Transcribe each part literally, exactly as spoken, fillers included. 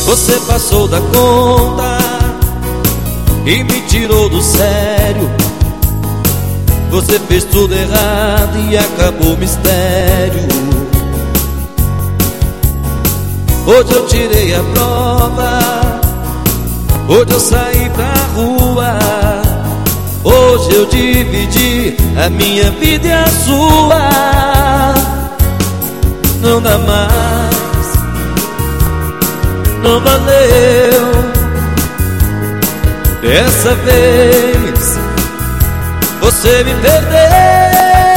Você passou da conta e me tirou do sério. Você fez tudo errado e acabou o mistério. Hoje eu tirei a prova, hoje eu saí pra rua. Hoje eu dividi a minha vida e a sua. Não dá mais, não valeu. Dessa vez você me perdeu.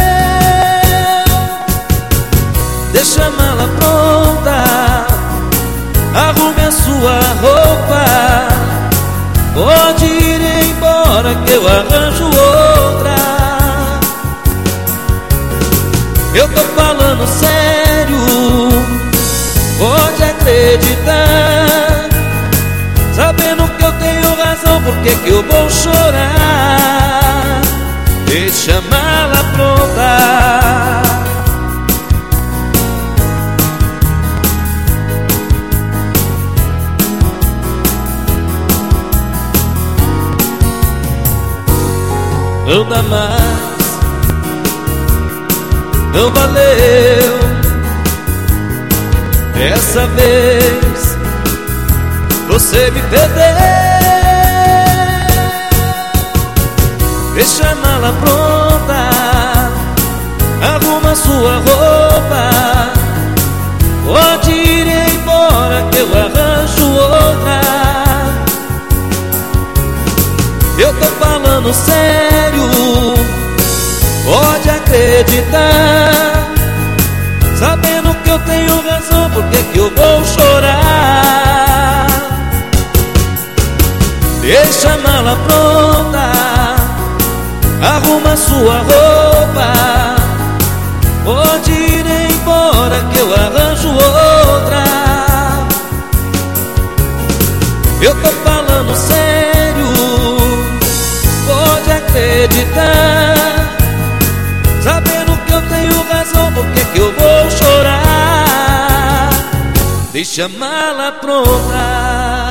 Deixa a mala pronta, arrume a sua roupa. Pode ir embora que eu arranjo outra. Eu tô falando sério, pode acreditar. Sabendo que eu tenho razão, por que que eu vou chorar? Deixa a mala pronta. Não dá mais, não valeu. Dessa vez você me perdeu. Deixa a mala pronta, arruma sua roupa. Pode ir embora que eu arranjo outra. Eu tô falando sério, pode acreditar. Sabendo que eu tenho razão, por que que eu vou chorar? Deixa a mala pronta, arruma sua roupa. Pode ir embora que eu arranjo outra. Eu tô falando sério, pode acreditar. Sabendo que eu tenho razão, por que que eu vou chorar? Deixa a mala pronta.